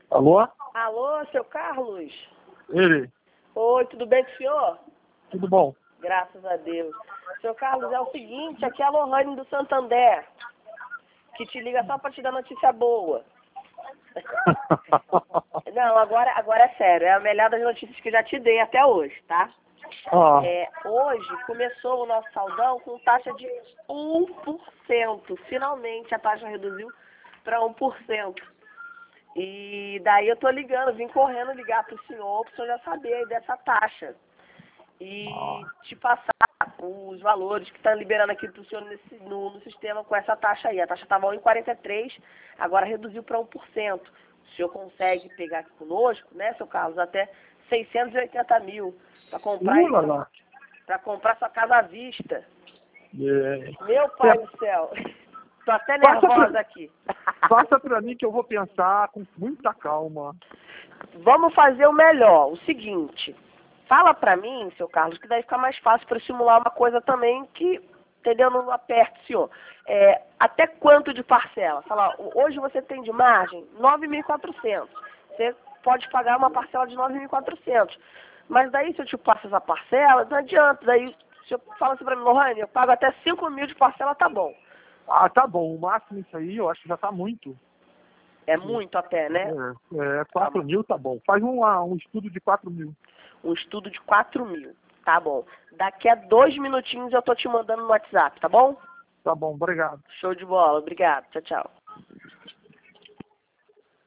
Alô? Alô, seu Carlos? Ele? Oi, tudo bem com o senhor? Tudo bom? Graças a Deus. Seu Carlos, é o seguinte, aqui é a Lohane do Santander, que te liga só para te dar notícia boa. Não, agora é sério, é a melhor das notícias que já te dei até hoje, tá? Ah, Hoje começou o nosso saldão com taxa de 1%. Finalmente a taxa reduziu para 1%. E daí eu tô ligando, vim correndo ligar pro senhor já saber aí dessa taxa. E te passar os valores que estão liberando aqui pro senhor no sistema com essa taxa aí. A taxa estava 1,43, agora reduziu para 1%. O senhor consegue pegar aqui conosco, né, seu Carlos, até 680 mil para comprar, lá. para comprar sua casa à vista. É. Meu pai do céu, tô até Passa nervosa aqui. Passa pra mim que eu vou pensar com muita calma. Vamos fazer o melhor, o seguinte, fala pra mim, seu Carlos, que daí fica mais fácil para estimular uma coisa também que, entendeu, não aperta, senhor. Até quanto de parcela? Fala, hoje você tem de margem 9.400. Você pode pagar uma parcela de 9.400. Mas daí se eu te passo essa parcela, não adianta. Daí se eu falo assim pra mim, Lohane, eu pago até 5.000 de parcela, tá bom. Ah, tá bom. O máximo isso aí eu acho que já tá muito. É muito até, né? 4 mil tá bom. Faz um estudo de 4 mil. Um estudo de 4.000. Tá bom. Daqui a 2 minutinhos eu tô te mandando no WhatsApp, tá bom? Tá bom, obrigado. Show de bola. Obrigado. Tchau, tchau.